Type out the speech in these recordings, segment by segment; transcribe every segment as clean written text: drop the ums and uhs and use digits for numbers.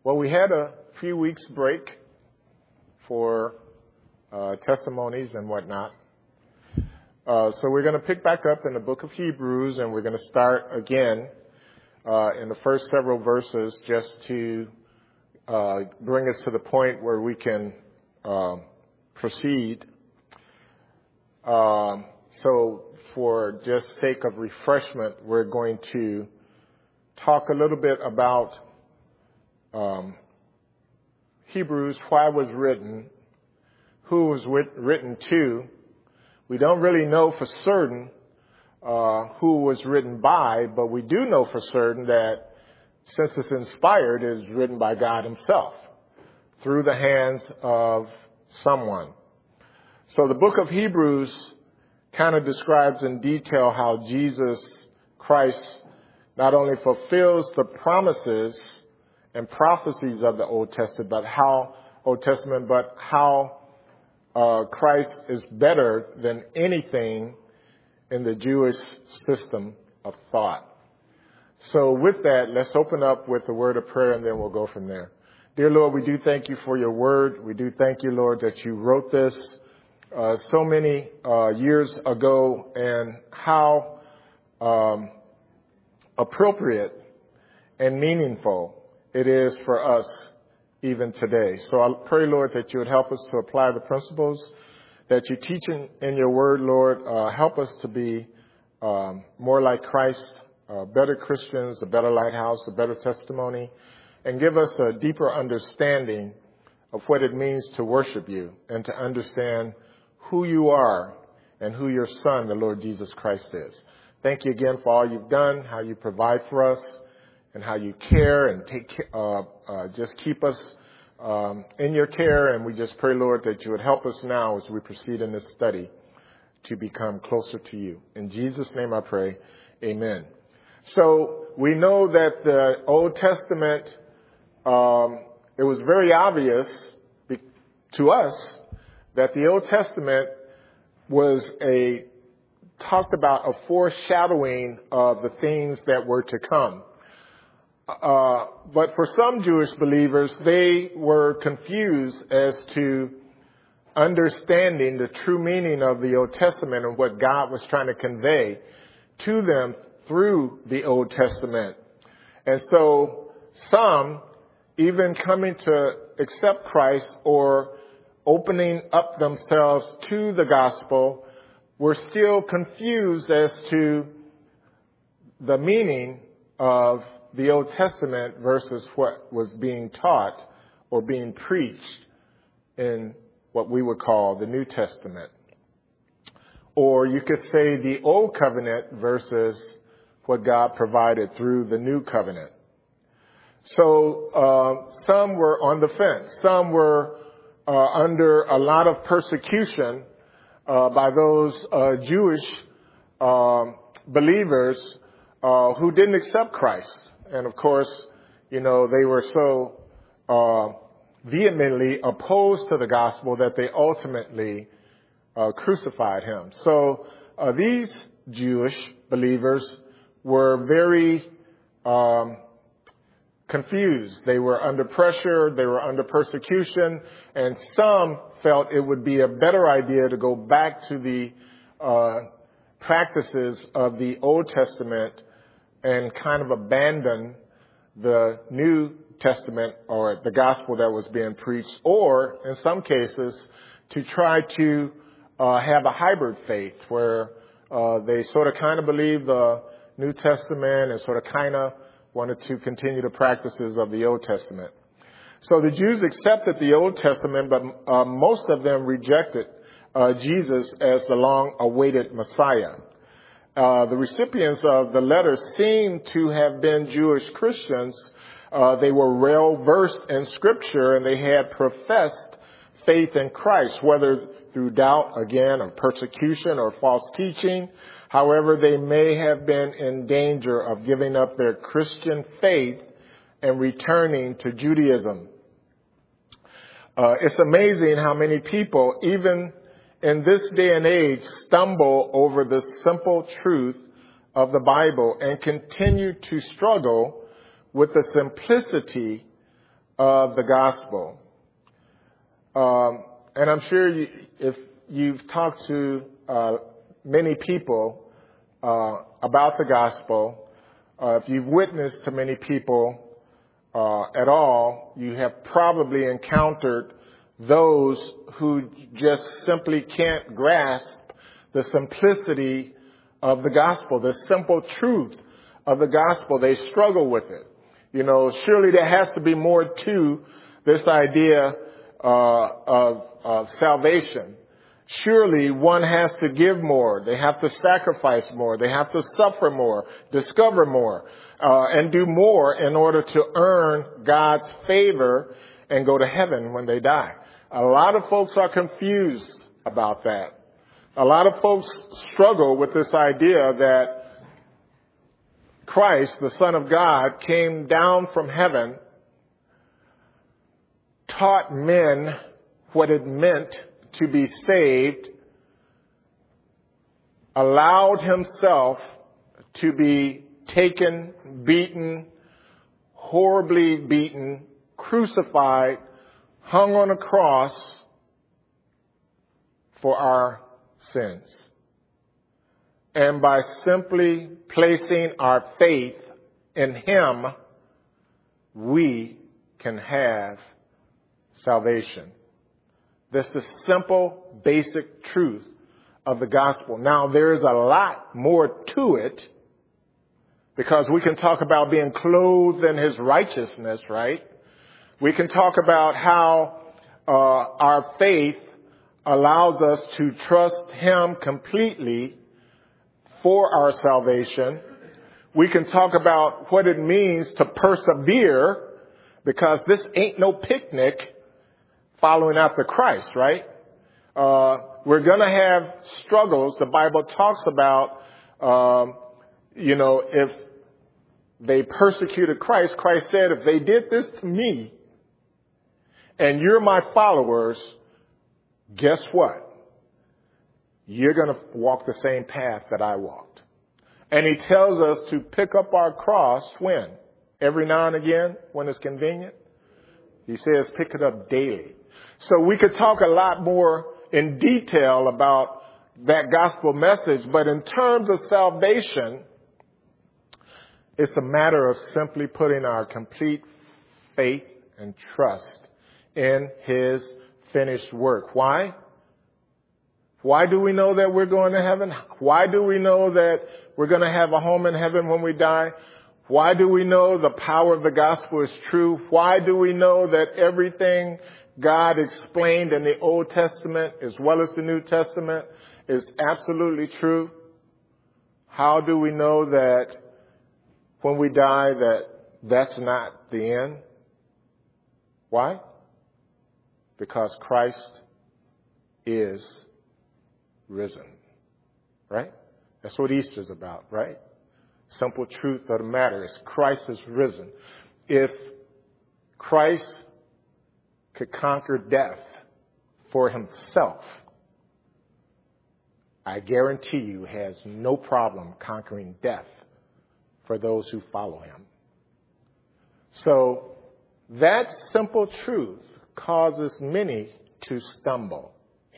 Well, we had a few weeks break for testimonies and whatnot. So we're going to pick back up in the book of Hebrews, and we're going to start again in the first several verses just to bring us to the point where we can proceed. So for just sake of refreshment, we're going to talk a little bit about Hebrews, why it was written, who it was written to. We don't really know for certain who it was written by, but we do know for certain that since it's inspired, it is written by God himself through the hands of someone. So the book of Hebrews kind of describes in detail how Jesus Christ not only fulfills the promises and prophecies of the Old Testament, but how Christ is better than anything in the Jewish system of thought. So with that, let's open up with a word of prayer, and then we'll go from there. Dear Lord, we do thank you for your word. We do thank you, Lord, that you wrote this so many years ago, and how appropriate and meaningful it is for us even today. So I pray, Lord, that you would help us to apply the principles that you teach in your word, Lord. Help us to be more like Christ, better Christians, a better lighthouse, a better testimony, and give us a deeper understanding of what it means to worship you and to understand who you are and who your Son, the Lord Jesus Christ, is. Thank you again for all you've done, how you provide for us, and how you care and just keep us in your care. And we just pray, Lord, that you would help us now as we proceed in this study to become closer to you. In Jesus' name I pray, amen. So we know that the Old Testament, it was very obvious to us that the Old Testament was talked about a foreshadowing of the things that were to come. But for some Jewish believers, they were confused as to understanding the true meaning of the Old Testament and what God was trying to convey to them through the Old Testament. And so some, even coming to accept Christ or opening up themselves to the gospel, were still confused as to the meaning of the Old Testament versus what was being taught or being preached in what we would call the New Testament. Or you could say the Old Covenant versus what God provided through the New Covenant. So some were on the fence. Some were under a lot of persecution by those Jewish believers who didn't accept Christ. And of course, you know, they were so vehemently opposed to the gospel that they ultimately crucified him. So these Jewish believers were very confused. They were under pressure. They were under persecution. And some felt it would be a better idea to go back to the practices of the Old Testament and kind of abandon the New Testament or the gospel that was being preached, or in some cases to try to have a hybrid faith where they sort of kind of believed the New Testament and sort of kind of wanted to continue the practices of the Old Testament. So the Jews accepted the Old Testament, but most of them rejected Jesus as the long-awaited Messiah. The recipients of the letter seem to have been Jewish Christians. They were well-versed in Scripture, and they had professed faith in Christ, whether through doubt, again, or persecution or false teaching. However, they may have been in danger of giving up their Christian faith and returning to Judaism. It's amazing how many people, even in this day and age, stumble over the simple truth of the Bible and continue to struggle with the simplicity of the gospel. And I'm sure if you've talked to many people about the gospel, if you've witnessed to many people at all, you have probably encountered those who just simply can't grasp the simplicity of the gospel, the simple truth of the gospel. They struggle with it. You know, surely there has to be more to this idea of salvation. Surely one has to give more. They have to sacrifice more. They have to suffer more, discover more, and do more in order to earn God's favor and go to heaven when they die. A lot of folks are confused about that. A lot of folks struggle with this idea that Christ, the Son of God, came down from heaven, taught men what it meant to be saved, allowed himself to be taken, beaten, horribly beaten, crucified, hung on a cross for our sins. And by simply placing our faith in him, we can have salvation. This is simple, basic truth of the gospel. Now, there is a lot more to it, because we can talk about being clothed in his righteousness, right? We can talk about how our faith allows us to trust him completely for our salvation. We can talk about what it means to persevere, because this ain't no picnic following after Christ, right? We're going to have struggles. The Bible talks about, if they persecuted Christ, Christ said, if they did this to me and you're my followers, guess what? You're going to walk the same path that I walked. And he tells us to pick up our cross when? Every now and again, when it's convenient. He says pick it up daily. So we could talk a lot more in detail about that gospel message, but in terms of salvation, it's a matter of simply putting our complete faith and trust in his finished work. Why? Why do we know that we're going to heaven? Why do we know that we're going to have a home in heaven when we die? Why do we know the power of the gospel is true? Why do we know that everything God explained in the Old Testament as well as the New Testament is absolutely true? How do we know that when we die that's not the end? Why? Because Christ is risen, right? That's what Easter's about, right? Simple truth of the matter is Christ is risen. If Christ could conquer death for himself, I guarantee you has no problem conquering death for those who follow him. So that simple truth causes many to stumble.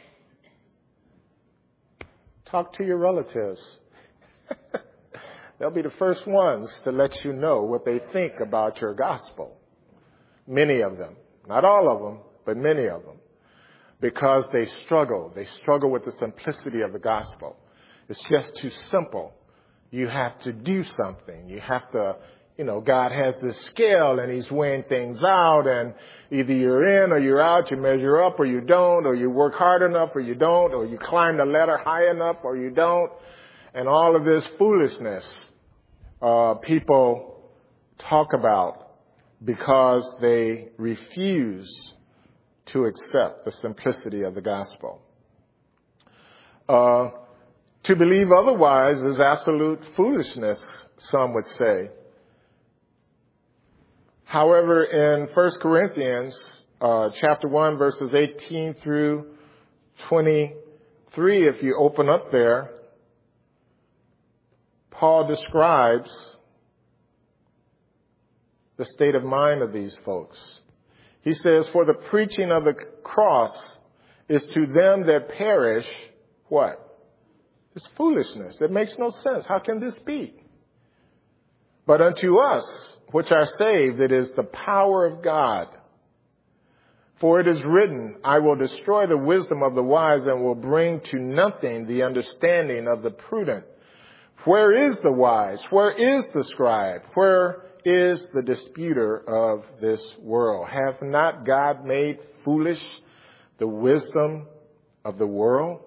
Talk to your relatives. They'll be the first ones to let you know what they think about your gospel. Many of them. Not all of them, but many of them. Because they struggle. They struggle with the simplicity of the gospel. It's just too simple. You have to do something. You have to, God has this scale and he's weighing things out, and either you're in or you're out, you measure up or you don't, or you work hard enough or you don't, or you climb the ladder high enough or you don't. And all of this foolishness people talk about because they refuse to accept the simplicity of the gospel. To believe otherwise is absolute foolishness, some would say. However, in 1 Corinthians chapter 1, verses 18 through 23, if you open up there, Paul describes the state of mind of these folks. He says, for the preaching of the cross is to them that perish, what? It's foolishness. It makes no sense. How can this be? But unto us, which are saved, it is the power of God. For it is written, I will destroy the wisdom of the wise and will bring to nothing the understanding of the prudent. Where is the wise? Where is the scribe? Where is the disputer of this world? Hath not God made foolish the wisdom of the world?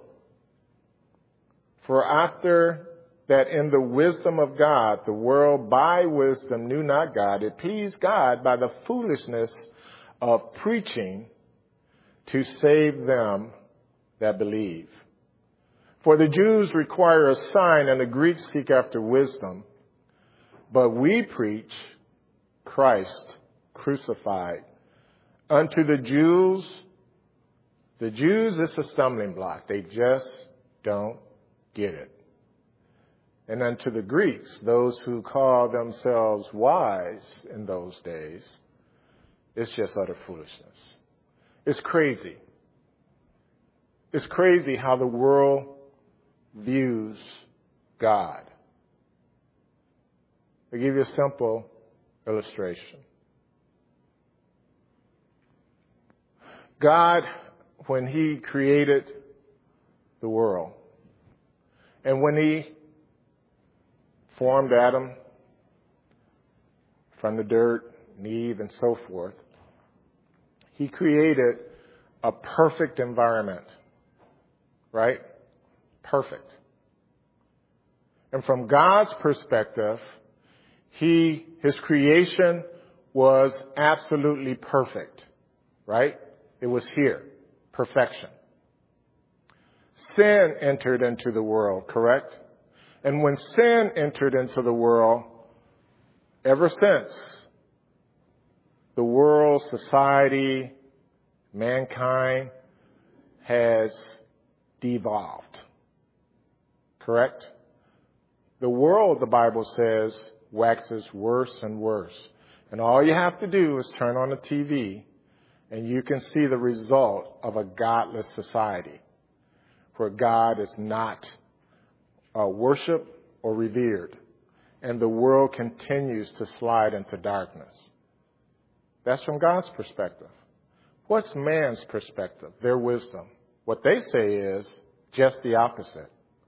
For after that in the wisdom of God, the world by wisdom knew not God, it pleased God by the foolishness of preaching to save them that believe. For the Jews require a sign and the Greeks seek after wisdom, but we preach Christ crucified. Unto the Jews it's a stumbling block. They just don't get it. And unto the Greeks, those who call themselves wise in those days, it's just utter foolishness. It's crazy. It's crazy how the world views God. I'll give you a simple illustration. God, when He created the world, and when He formed Adam from the dirt, and Eve, and so forth, He created a perfect environment, right? Perfect. And from God's perspective, His creation was absolutely perfect, right? It was here, perfection. Sin entered into the world, correct? And when sin entered into the world, ever since, the world, society, mankind has devolved. Correct? The world, the Bible says, waxes worse and worse. And all you have to do is turn on the TV and you can see the result of a godless society where God is not worshiped or revered. And the world continues to slide into darkness. That's from God's perspective. What's man's perspective? Their wisdom. What they say is just the opposite.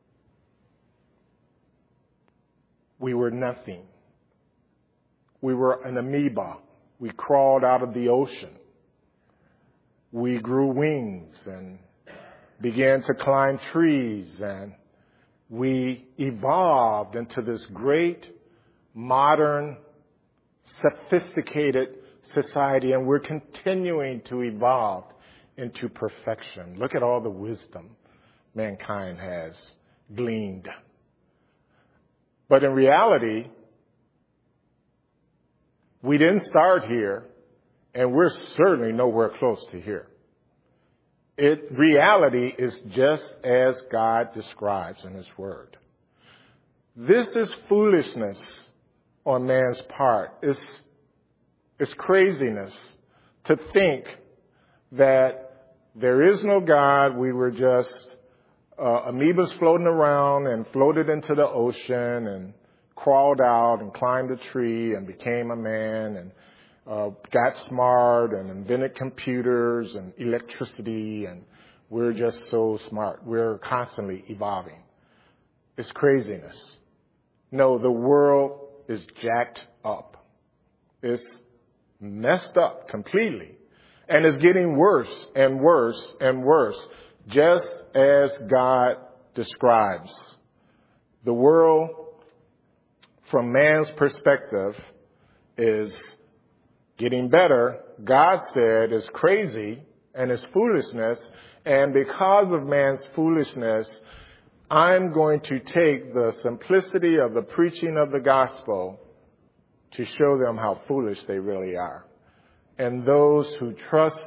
We were nothing. We were an amoeba. We crawled out of the ocean. We grew wings and began to climb trees, and we evolved into this great, modern, sophisticated society, and we're continuing to evolve into perfection. Look at all the wisdom mankind has gleaned. But in reality, we didn't start here, and we're certainly nowhere close to here. Reality is just as God describes in His Word. This is foolishness on man's part. It's craziness to think that there is no God. We were just amoebas floating around and floated into the ocean and crawled out and climbed a tree and became a man and got smart and invented computers and electricity, and we're just so smart. We're constantly evolving. It's craziness. No, the world is jacked up. It's messed up completely. And it's getting worse and worse and worse, just as God describes. The world, from man's perspective, is getting better. God said is crazy and is foolishness. And because of man's foolishness, I'm going to take the simplicity of the preaching of the gospel to show them how foolish they really are. And those who trust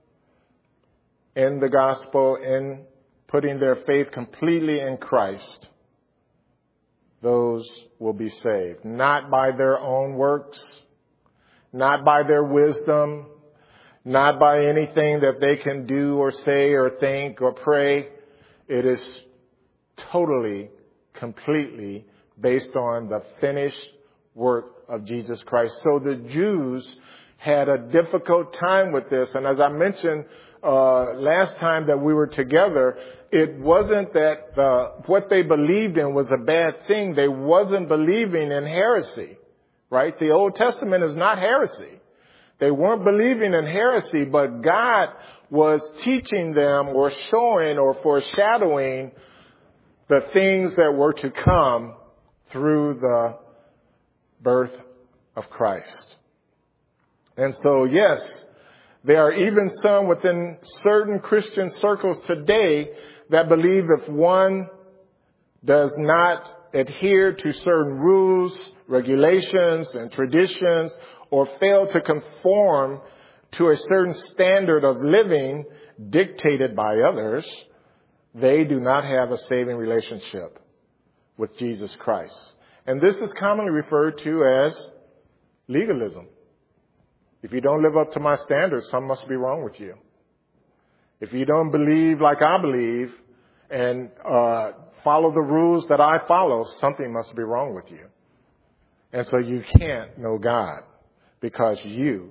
in the gospel, in putting their faith completely in Christ, those will be saved. Not by their own works, not by their wisdom, not by anything that they can do or say or think or pray. It is totally, completely based on the finished work of Jesus Christ. So the Jews had a difficult time with this. And as I mentioned last time that we were together, it wasn't that what they believed in was a bad thing. They wasn't believing in heresy, right? The Old Testament is not heresy. They weren't believing in heresy, but God was teaching them or showing or foreshadowing the things that were to come through the birth of Christ. And so, yes, there are even some within certain Christian circles today that believe if one does not adhere to certain rules, regulations, and traditions, or fail to conform to a certain standard of living dictated by others, they do not have a saving relationship with Jesus Christ. And this is commonly referred to as legalism. If you don't live up to my standards, something must be wrong with you. If you don't believe like I believe and follow the rules that I follow, something must be wrong with you. And so you can't know God because you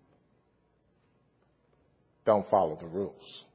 don't follow the rules.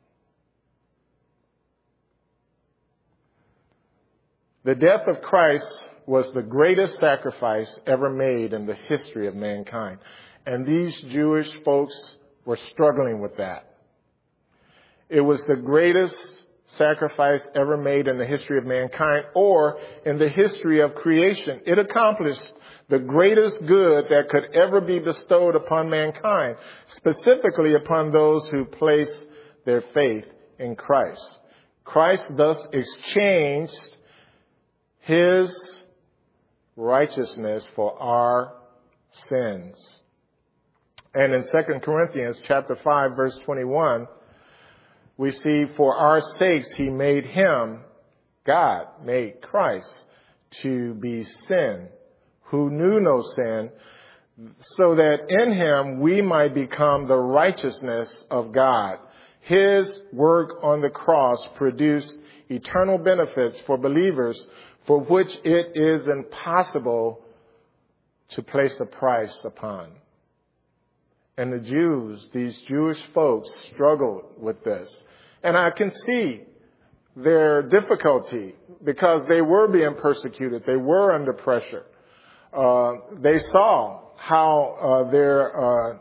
The death of Christ was the greatest sacrifice ever made in the history of mankind. And these Jewish folks were struggling with that. It was the greatest sacrifice ever made in the history of mankind or in the history of creation. It accomplished the greatest good that could ever be bestowed upon mankind, specifically upon those who place their faith in Christ. Christ thus exchanged his righteousness for our sins. And in 2 Corinthians chapter 5, verse 21, we see, for our sakes he made him, God made Christ, to be sin, who knew no sin, so that in him we might become the righteousness of God. His work on the cross produced eternal benefits for believers, for which it is impossible to place a price upon. And the Jews, these Jewish folks, struggled with this. And I can see their difficulty because they were being persecuted. They were under pressure. They saw how their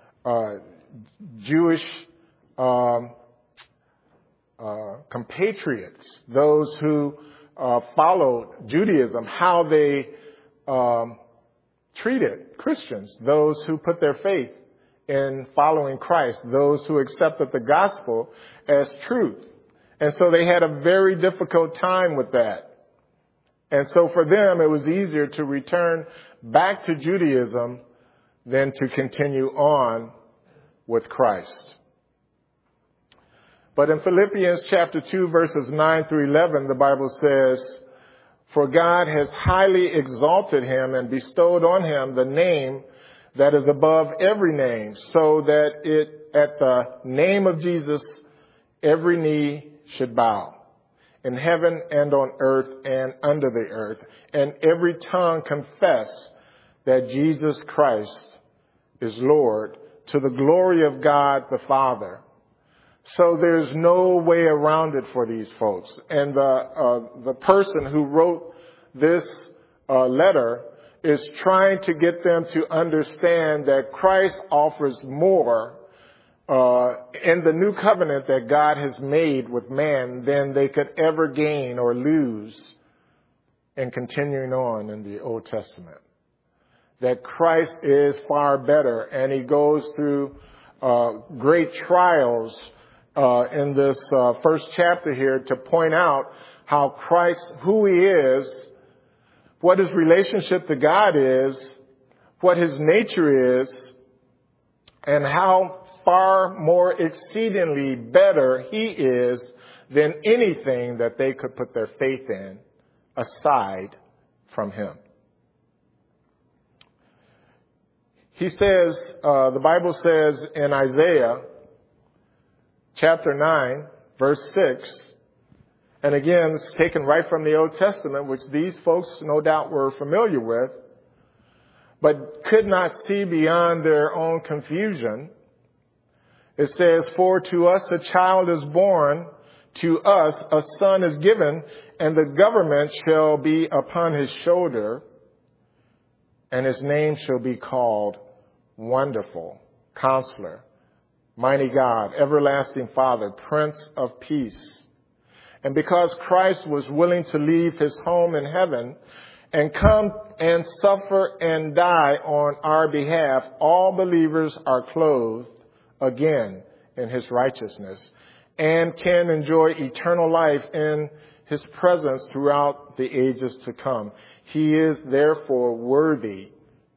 Jewish compatriots, those who followed Judaism, how they treated Christians, those who put their faith in following Christ, those who accepted the gospel as truth. And so they had a very difficult time with that. And so for them, it was easier to return back to Judaism than to continue on with Christ. But in Philippians chapter 2, verses 9 through 11, the Bible says, for God has highly exalted him and bestowed on him the name that is above every name, so that at the name of Jesus, every knee should bow, in heaven and on earth and under the earth, and every tongue confess that Jesus Christ is Lord, to the glory of God the Father. So there's no way around it for these folks. And the person who wrote this letter is trying to get them to understand that Christ offers more in the new covenant that God has made with man than they could ever gain or lose in continuing on in the Old Testament. That Christ is far better, and he goes through great trials in this first chapter here to point out how Christ, who he is, what his relationship to God is, what his nature is, and how far more exceedingly better he is than anything that they could put their faith in aside from him. He says, the Bible says in Isaiah chapter 9, verse 6, and again, it's taken right from the Old Testament, which these folks no doubt were familiar with, but could not see beyond their own confusion. It says, for to us a child is born, to us a son is given, and the government shall be upon his shoulder, and his name shall be called Wonderful, Counselor, Mighty God, Everlasting Father, Prince of Peace. And because Christ was willing to leave his home in heaven and come and suffer and die on our behalf, all believers are clothed again in his righteousness and can enjoy eternal life in his presence throughout the ages to come. He is therefore worthy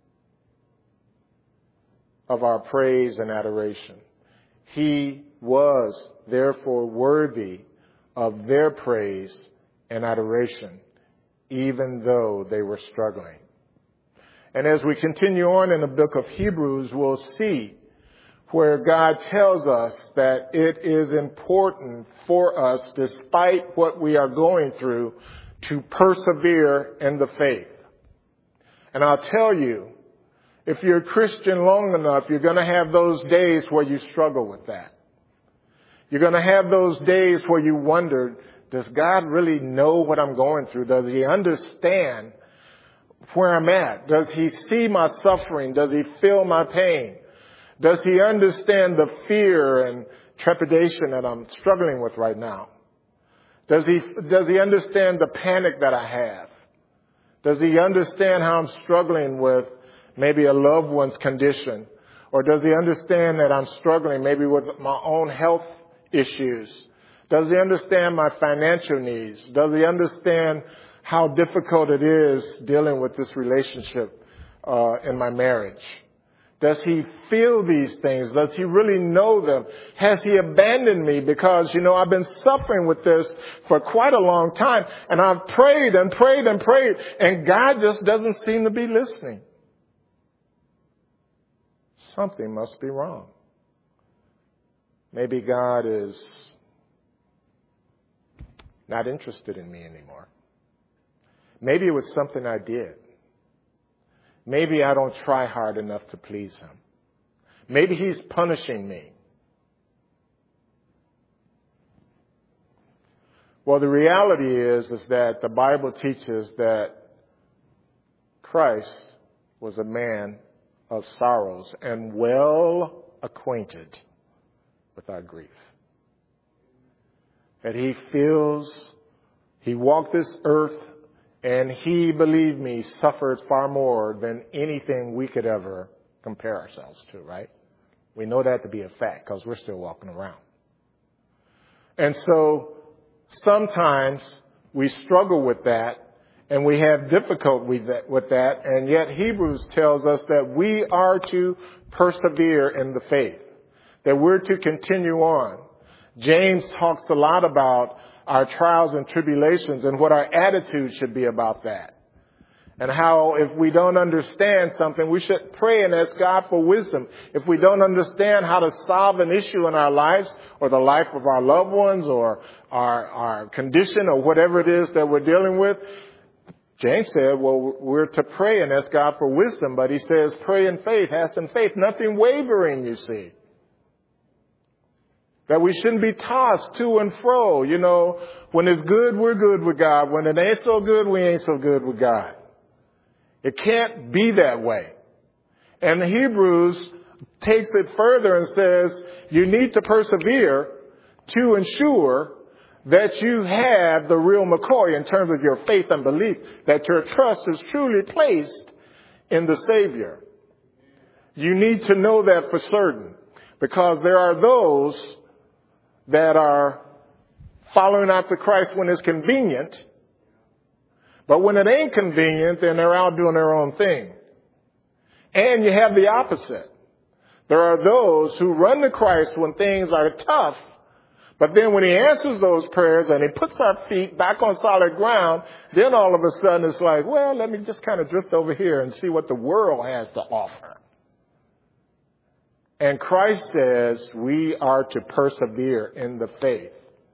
of our praise and adoration. He was therefore worthy of their praise and adoration, even though they were struggling. And as we continue on in the book of Hebrews, we'll see where God tells us that it is important for us, despite what we are going through, to persevere in the faith. And I'll tell you, if you're a Christian long enough, you're going to have those days where you struggle with that. You're going to have those days where you wonder, does God really know what I'm going through? Does he understand where I'm at? Does he see my suffering? Does he feel my pain? Does he understand the fear and trepidation that I'm struggling with right now? Does he understand the panic that I have? Does he understand how I'm struggling with maybe a loved one's condition? Or does he understand that I'm struggling maybe with my own health issues? Does he understand my financial needs? Does he understand how difficult it is dealing with this relationship in my marriage? Does he feel these things? Does he really know them? Has he abandoned me? Because, I've been suffering with this for quite a long time, and I've prayed and prayed and prayed, and God just doesn't seem to be listening. Something must be wrong. Maybe God is not interested in me anymore. Maybe it was something I did. Maybe I don't try hard enough to please him. Maybe he's punishing me. Well, the reality is that the Bible teaches that Christ was a man of sorrows and well acquainted with our grief. That he walked this earth, and he, believe me, suffered far more than anything we could ever compare ourselves to, right? We know that to be a fact because we're still walking around. And so sometimes we struggle with that and we have difficulty with that. And yet Hebrews tells us that we are to persevere in the faith, that we're to continue on. James talks a lot about our trials and tribulations and what our attitude should be about that. And how if we don't understand something, we should pray and ask God for wisdom. If we don't understand how to solve an issue in our lives or the life of our loved ones or our condition or whatever it is that we're dealing with, James said, well, we're to pray and ask God for wisdom. But he says, pray in faith, ask in faith, nothing wavering, you see. That we shouldn't be tossed to and fro. When it's good, we're good with God. When it ain't so good, we ain't so good with God. It can't be that way. And Hebrews takes it further and says, you need to persevere to ensure that you have the real McCoy in terms of your faith and belief, that your trust is truly placed in the Savior. You need to know that for certain, because there are those that are following after Christ when it's convenient, but when it ain't convenient, then they're out doing their own thing. And you have the opposite. There are those who run to Christ when things are tough, but then when he answers those prayers and he puts our feet back on solid ground, then all of a sudden it's like, well, let me just kind of drift over here and see what the world has to offer. And Christ says we are to persevere in the faith.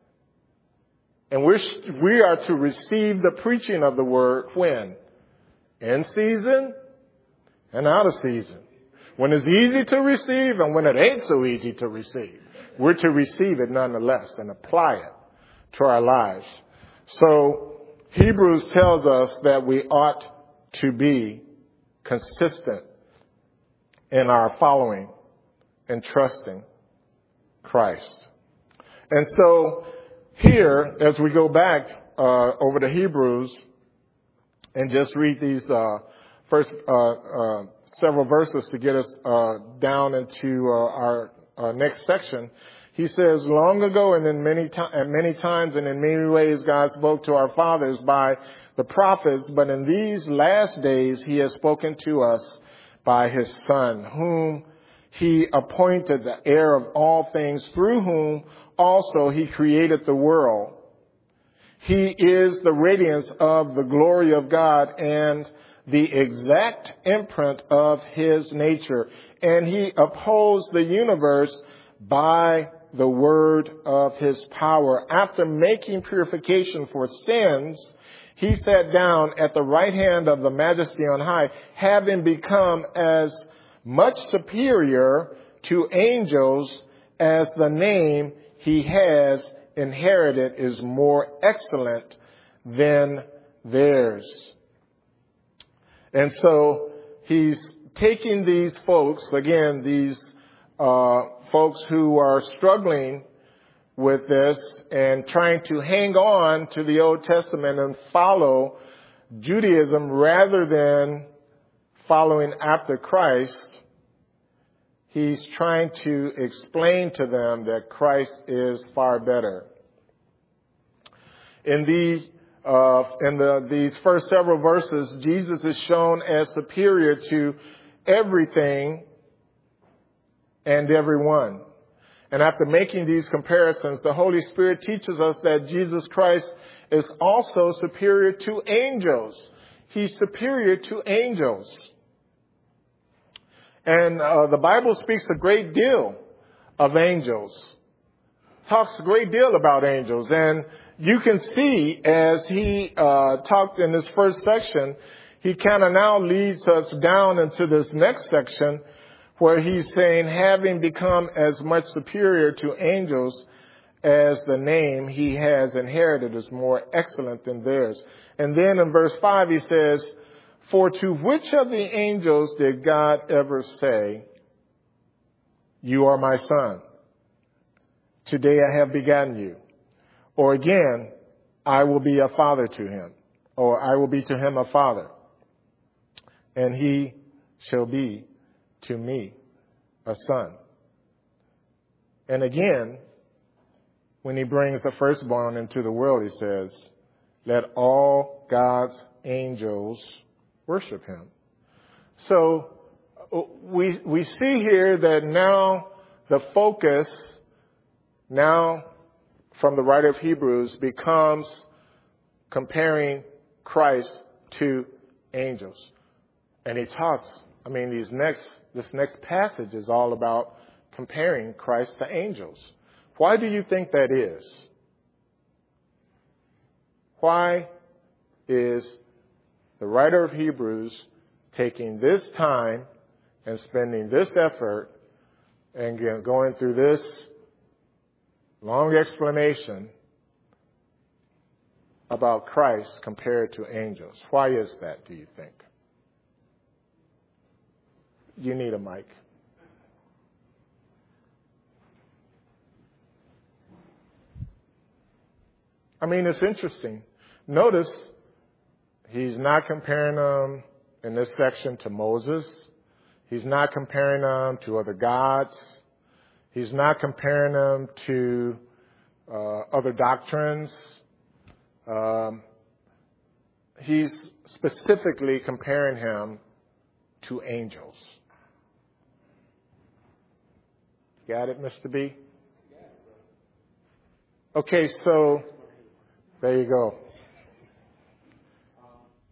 And we are to receive the preaching of the word when? In season and out of season. When it's easy to receive and when it ain't so easy to receive. We're to receive it nonetheless and apply it to our lives. So Hebrews tells us that we ought to be consistent in our following and trusting Christ. And so here, as we go back over to Hebrews and just read these first several verses to get us down into our next section, he says, long ago and at many times and in many ways God spoke to our fathers by the prophets, but in these last days he has spoken to us by his Son, whom he appointed the heir of all things, through whom also he created the world. He is the radiance of the glory of God and the exact imprint of his nature. And he upholds the universe by the word of his power. After making purification for sins, he sat down at the right hand of the Majesty on high, having become as much superior to angels as the name he has inherited is more excellent than theirs. And so he's taking these folks, again, these folks who are struggling with this and trying to hang on to the Old Testament and follow Judaism rather than following after Christ. He's trying to explain to them that Christ is far better. In these first several verses, Jesus is shown as superior to everything and everyone. And after making these comparisons, the Holy Spirit teaches us that Jesus Christ is also superior to angels. He's superior to angels. And the Bible speaks a great deal of angels. Talks a great deal about angels. And you can see as he talked in this first section, he kind of now leads us down into this next section where he's saying, having become as much superior to angels as the name he has inherited is more excellent than theirs. And then in verse 5 he says, for to which of the angels did God ever say, you are my son? Today I have begotten you. Or again, I will be a father to him. Or I will be to him a father. And he shall be to me a son. And again, when he brings the firstborn into the world, he says, let all God's angels worship him. So we see here that now the focus, now from the writer of Hebrews, becomes comparing Christ to angels. And he talks, this next passage is all about comparing Christ to angels. Why do you think that is? Why is the writer of Hebrews taking this time and spending this effort and going through this long explanation about Christ compared to angels? Why is that, do you think? You need a mic. It's interesting. Notice he's not comparing them in this section to Moses. He's not comparing them to other gods. He's not comparing them to other doctrines. He's specifically comparing him to angels. Got it, Mr. B? Okay, so there you go.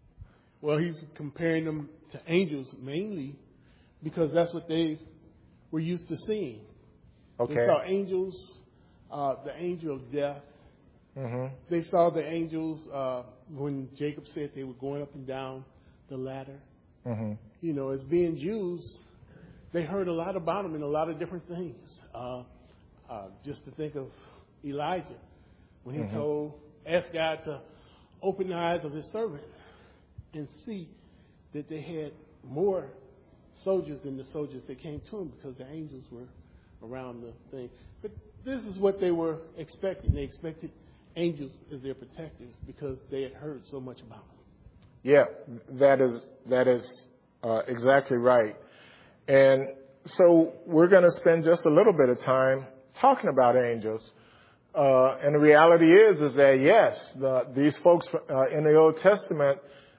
Well, he's comparing them to angels mainly because that's what they were used to seeing. Okay. They saw angels, the angel of death. Mm-hmm. They saw the angels when Jacob said they were going up and down the ladder. Mm-hmm. You know, as being Jews, they heard a lot about them and a lot of different things. Just to think of Elijah, when he asked God to open the eyes of his servant and see that they had more soldiers than the soldiers that came to him because the angels were around the thing. But this is what they were expecting. They expected angels as their protectors because they had heard so much about them. Yeah, that is exactly right. And so we're going to spend just a little bit of time talking about angels. And the reality is that, yes, these folks in the Old Testament,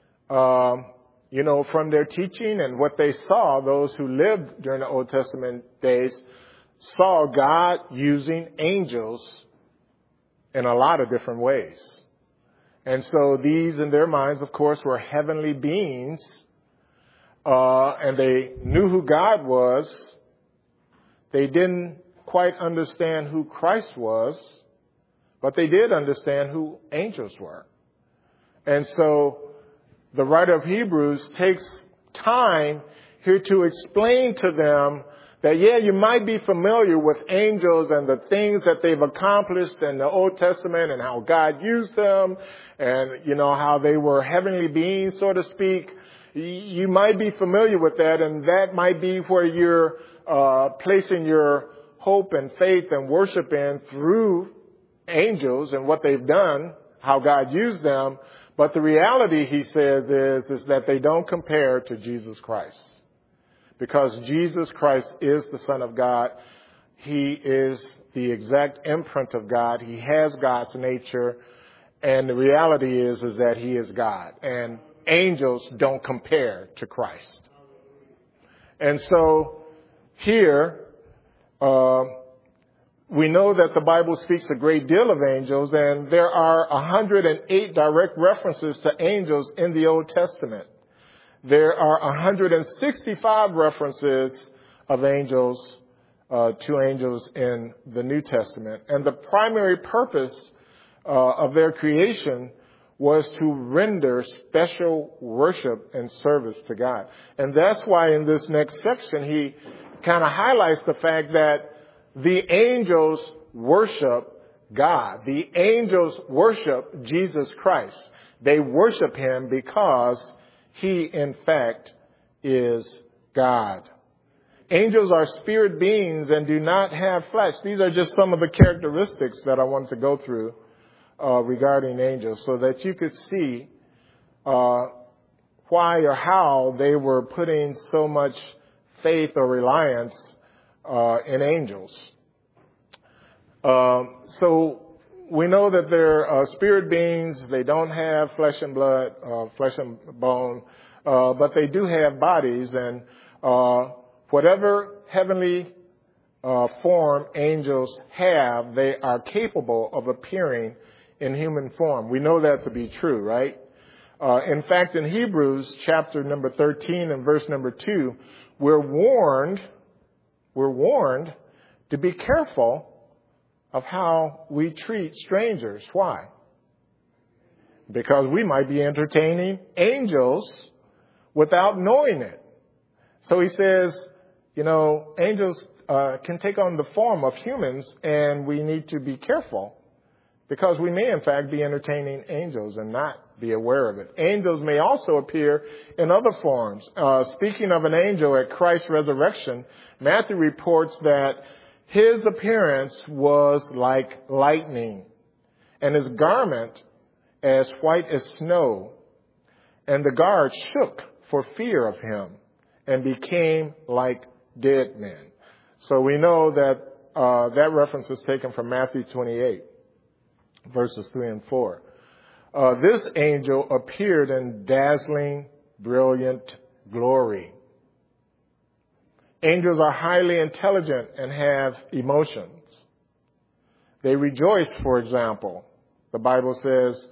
from their teaching and what they saw, those who lived during the Old Testament days saw God using angels in a lot of different ways. And so these, in their minds, of course, were heavenly beings, and they knew who God was. They didn't quite understand who Christ was, but they did understand who angels were. And so the writer of Hebrews takes time here to explain to them that, yeah, you might be familiar with angels and the things that they've accomplished in the Old Testament and how God used them and, how they were heavenly beings, so to speak. You might be familiar with that, and that might be where you're placing your hope and faith and worship in through angels and what they've done, how God used them. But the reality, he says, is that they don't compare to Jesus Christ. Because Jesus Christ is the Son of God. He is the exact imprint of God. He has God's nature. And the reality is that he is God. And angels don't compare to Christ. And so here, we know that the Bible speaks a great deal of angels, and there are 108 direct references to angels in the Old Testament. There are 165 references of angels, to angels in the New Testament. And the primary purpose of their creation was to render special worship and service to God. And that's why in this next section, he kind of highlights the fact that the angels worship God. The angels worship Jesus Christ. They worship him because he, in fact, is God. Angels are spirit beings and do not have flesh. These are just some of the characteristics that I want to go through regarding angels so that you could see why or how they were putting so much faith or reliance in angels. So we know that they're spirit beings. They don't have flesh and blood, flesh and bone, but they do have bodies. And whatever heavenly form angels have, they are capable of appearing in human form. We know that to be true, right? In fact, in Hebrews chapter number 13 and verse number 2, we're warned to be careful of how we treat strangers. Why? Because we might be entertaining angels without knowing it. So he says, angels can take on the form of humans, and we need to be careful because we may, in fact, be entertaining angels and not be aware of it. Angels may also appear in other forms. Speaking of an angel at Christ's resurrection, Matthew reports that his appearance was like lightning, and his garment as white as snow. And the guards shook for fear of him and became like dead men. So we know that that reference is taken from Matthew 28, verses 3 and 4. This angel appeared in dazzling, brilliant glory. Angels are highly intelligent and have emotions. They rejoice, for example. The Bible says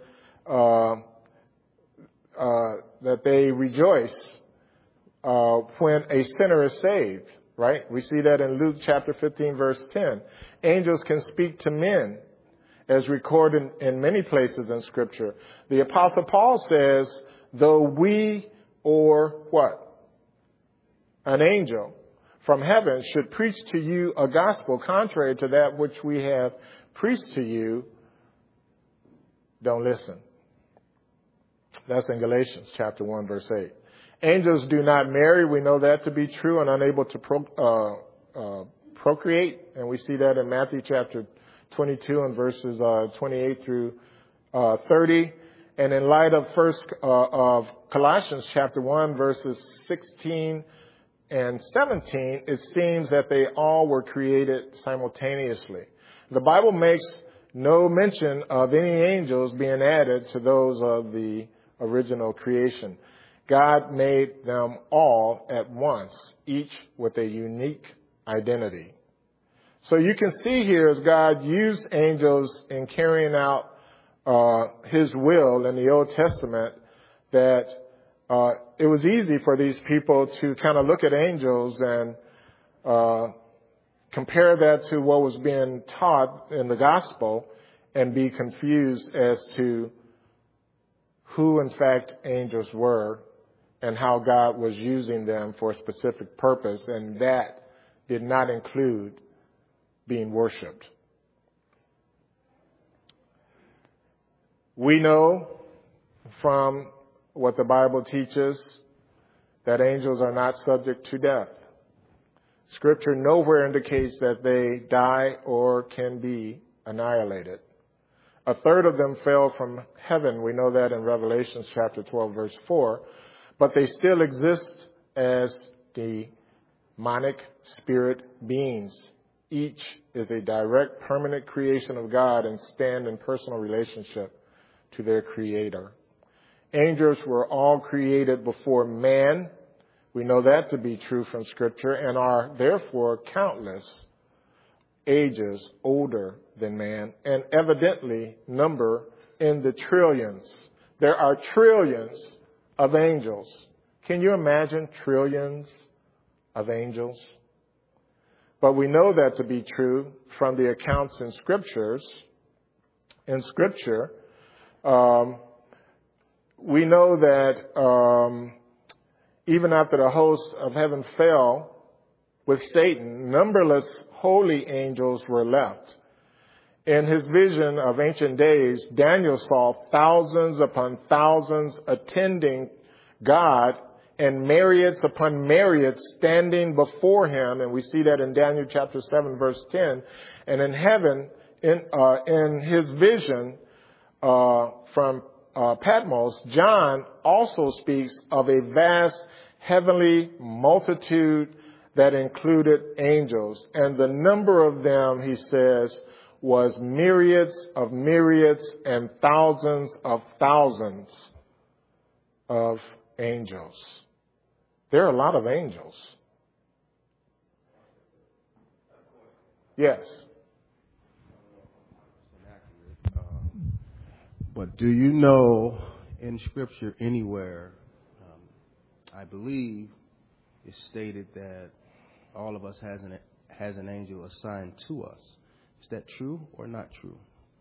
that they rejoice when a sinner is saved, right? We see that in Luke chapter 15, verse 10. Angels can speak to men, as recorded in many places in Scripture. The Apostle Paul says, though we or what? An angel from heaven should preach to you a gospel contrary to that which we have preached to you, don't listen. That's in Galatians chapter 1, verse 8. Angels do not marry. We know that to be true, and unable to procreate. And we see that in Matthew chapter 22 and verses 28 through 30. And in light of Colossians chapter 1, verses 16 and 17, it seems that they all were created simultaneously. The Bible makes no mention of any angels being added to those of the original creation. God made them all at once, each with a unique identity. So you can see here as God used angels in carrying out His will in the Old Testament, that it was easy for these people to kind of look at angels and compare that to what was being taught in the gospel and be confused as to who in fact angels were and how God was using them for a specific purpose, and that did not include being worshipped. We know from what the Bible teaches that angels are not subject to death. Scripture nowhere indicates that they die or can be annihilated. A third of them fell from heaven. We know that in Revelation chapter 12, verse 4. But they still exist as demonic spirit beings. Each is a direct, permanent creation of God and stand in personal relationship to their Creator. Angels were all created before man. We know that to be true from Scripture, and are therefore countless ages older than man, and evidently number in the trillions. There are trillions of angels. Can you imagine trillions of angels? But we know that to be true from the accounts in Scriptures. In Scripture, we know that even after the host of heaven fell with Satan, numberless holy angels were left. In his vision of ancient days, Daniel saw thousands upon thousands attending God and myriads upon myriads standing before him. And we see that in Daniel chapter 7, verse 10. And in heaven, in his vision from Patmos, John also speaks of a vast heavenly multitude that included angels. And the number of them, he says, was myriads of myriads and thousands of thousands of angels. There are a lot of angels. Yes. But do you know in Scripture anywhere, I believe it's stated that all of us has an angel assigned to us. Is that true or not true?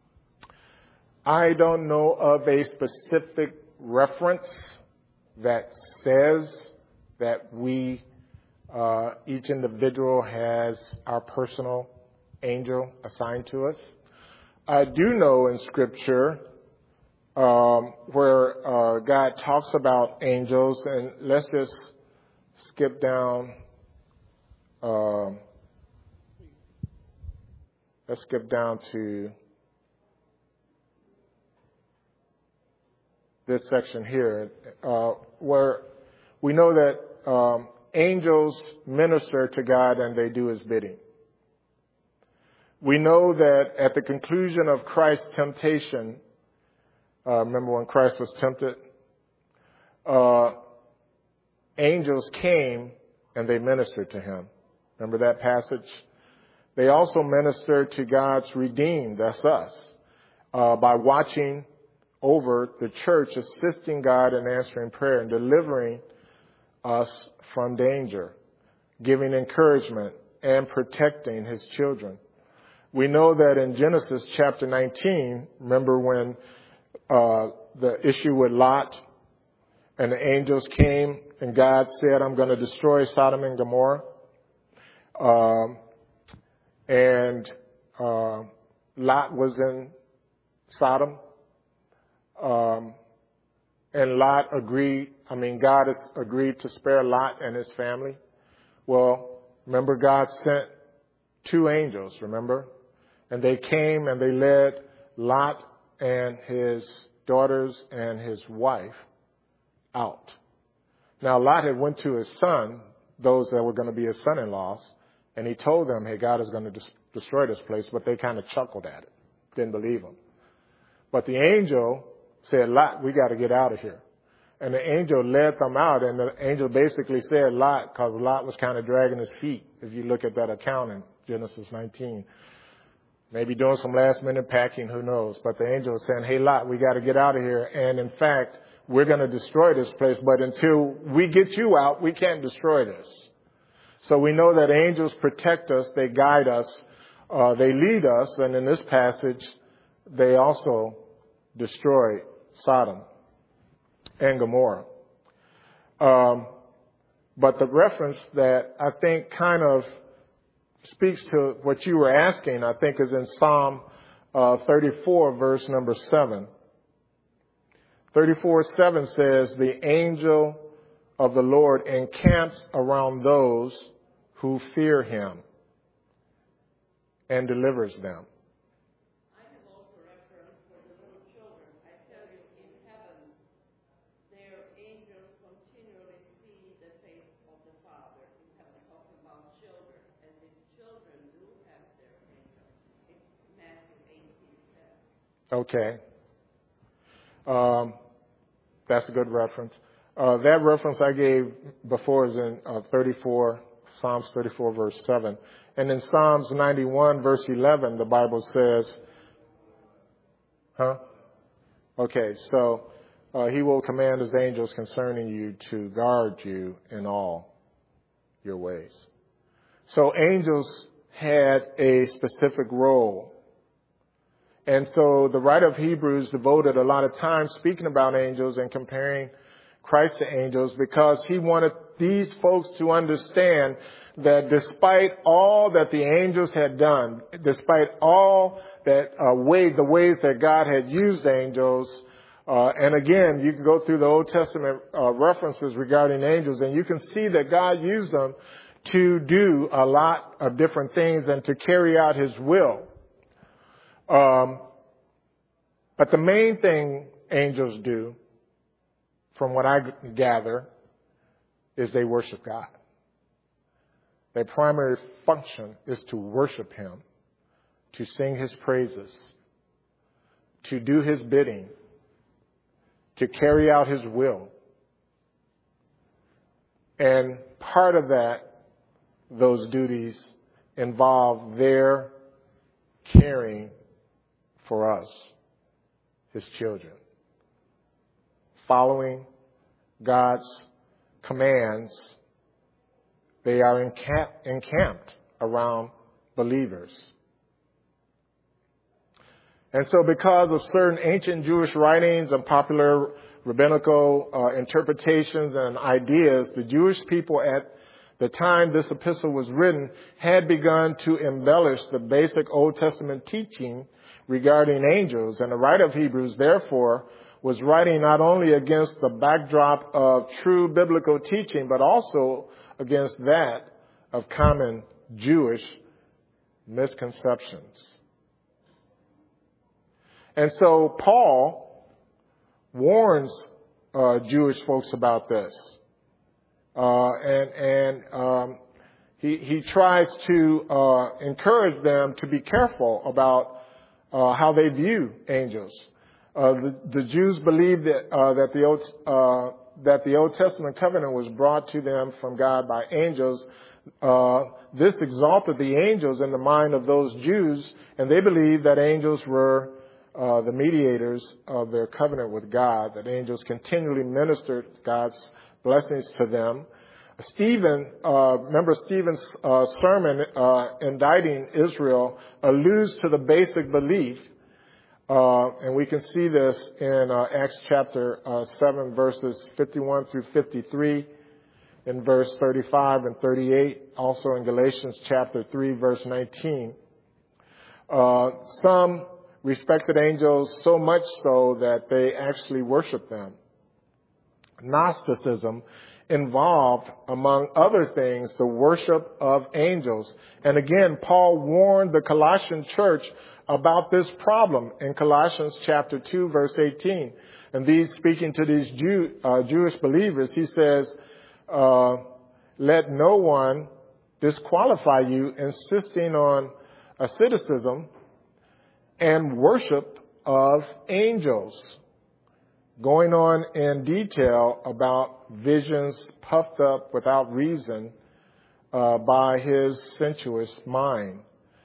I don't know of a specific reference that says that we, each individual has our personal angel assigned to us. I do know in Scripture where God talks about angels, and let's just skip down. Let's skip down to this section here, where we know that angels minister to God and they do His bidding. We know that at the conclusion of Christ's temptation, remember when Christ was tempted, angels came and they ministered to Him. Remember that passage? They also ministered to God's redeemed, that's us, by watching over the church, assisting God in answering prayer and delivering us from danger. giving encouragement and protecting his children. We know that in Genesis chapter 19, remember when the issue with Lot and the angels came and God said, I'm going to destroy Sodom and Gomorrah. Lot was in Sodom. And Lot God has agreed to spare Lot and his family. Well, remember God sent 2 angels, remember? And they came and they led Lot and his daughters and his wife out. Now, Lot had went to his son, those that were going to be his son-in-laws, and he told them, hey, God is going to destroy this place, but they kind of chuckled at it, didn't believe him. But the angel said, Lot, we got to get out of here. And the angel led them out, and the angel basically said Lot, because Lot was kind of dragging his feet, if you look at that account in Genesis 19. Maybe doing some last-minute packing, who knows. But the angel was saying, hey, Lot, we got to get out of here. And in fact, we're going to destroy this place, but until we get you out, we can't destroy this. So we know that angels protect us, they guide us, they lead us, and in this passage, they also destroyed Sodom and Gomorrah. But the reference that I think kind of speaks to what you were asking, I think, is in Psalm 34, verse number 7. 34:7 says, the angel of the Lord encamps around those who fear him and delivers them. I have also reference for the little children. I tell you, in heaven, their angels continually see the face of the Father in heaven, talking about children, as if children do have their angels. It's Matthew 18:7. Okay. That's a good reference. That reference I gave before is in Psalms 34, verse 7. And in Psalms 91, verse 11, the Bible says, Okay, so he will command his angels concerning you to guard you in all your ways. So angels had a specific role. And so the writer of Hebrews devoted a lot of time speaking about angels and comparing Christ to angels because he wanted these folks to understand that despite all that the angels had done, despite all that the ways that God had used angels, and again, you can go through the Old Testament references regarding angels, and you can see that God used them to do a lot of different things and to carry out his will. But the main thing angels do, from what I gather, is they worship God. Their primary function is to worship him, to sing his praises, to do his bidding, to carry out his will. And part of that, those duties, involve their caring for us, his children, following God's commands. They are encamped around believers. And so because of certain ancient Jewish writings and popular rabbinical interpretations and ideas, the Jewish people at the time this epistle was written had begun to embellish the basic Old Testament teaching regarding angels. And the writer of Hebrews, therefore, was writing not only against the backdrop of true biblical teaching, but also against that of common Jewish misconceptions. And so Paul warns Jewish folks about this. He tries to encourage them to be careful about how they view angels. The Jews believed that the Old Testament covenant was brought to them from God by angels. This exalted the angels in the mind of those Jews, and they believed that angels were the mediators of their covenant with God, that angels continually ministered God's blessings to them. Stephen, remember Stephen's sermon indicting Israel alludes to the basic belief, and we can see this in Acts chapter 7, verses 51 through 53, in verse 35 and 38, also in Galatians chapter 3, verse 19. Some respected angels so much so that they actually worship them. Gnosticism involved, among other things, the worship of angels. And again, Paul warned the Colossian church about this problem in Colossians chapter 2, verse 18. And speaking to these Jewish believers, he says, let no one disqualify you insisting on asceticism and worship of angels, going on in detail about visions puffed up without reason by his sensuous mind.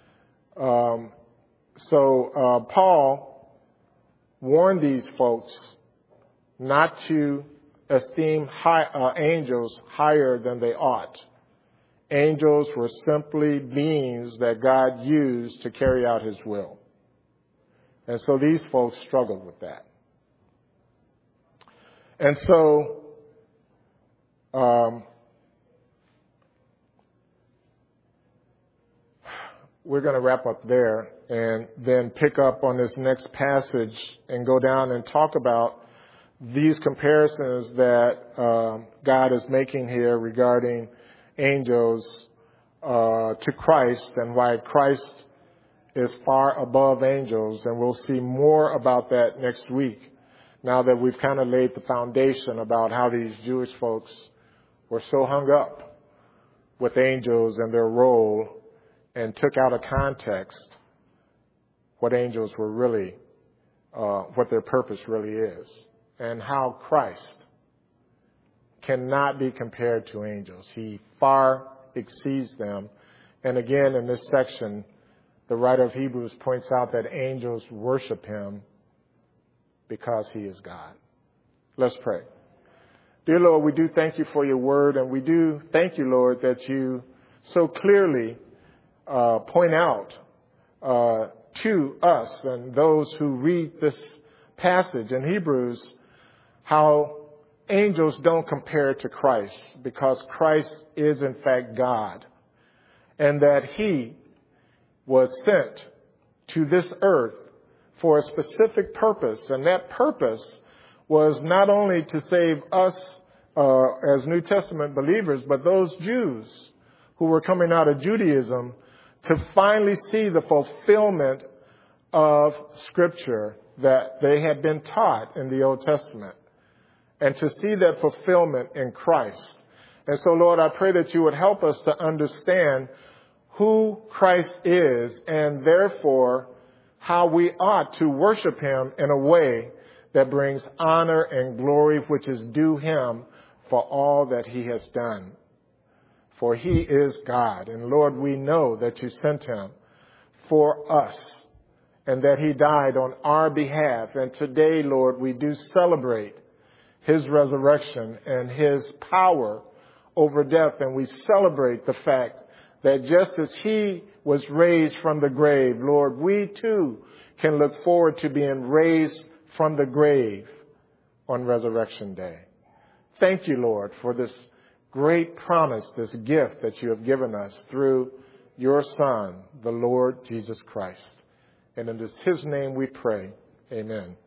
So Paul warned these folks not to esteem angels higher than they ought. Angels were simply beings that God used to carry out his will. And so these folks struggled with that. And so we're going to wrap up there and then pick up on this next passage and go down and talk about these comparisons that God is making here regarding angels to Christ and why Christ is far above angels. And we'll see more about that next week, now that we've kind of laid the foundation about how these Jewish folks were so hung up with angels and their role and took out of context what angels were really, what their purpose really is, and how Christ cannot be compared to angels. He far exceeds them. And again, in this section, the writer of Hebrews points out that angels worship him because he is God. Let's pray. Dear Lord, we do thank you for your word, and we do thank you, Lord, that you so clearly point out to us and those who read this passage in Hebrews how angels don't compare to Christ, because Christ is in fact God, and that he was sent to this earth for a specific purpose. And that purpose was not only to save us as New Testament believers, but those Jews who were coming out of Judaism to finally see the fulfillment of Scripture that they had been taught in the Old Testament, and to see that fulfillment in Christ. And so, Lord, I pray that you would help us to understand who Christ is, and therefore how we ought to worship him in a way that brings honor and glory which is due him for all that he has done. For he is God. And Lord, we know that you sent him for us and that he died on our behalf. And today, Lord, we do celebrate his resurrection and his power over death. And we celebrate the fact that just as he was raised from the grave, Lord, we too can look forward to being raised from the grave on Resurrection Day. Thank you, Lord, for this great promise, this gift that you have given us through your Son, the Lord Jesus Christ. And in his name we pray. Amen.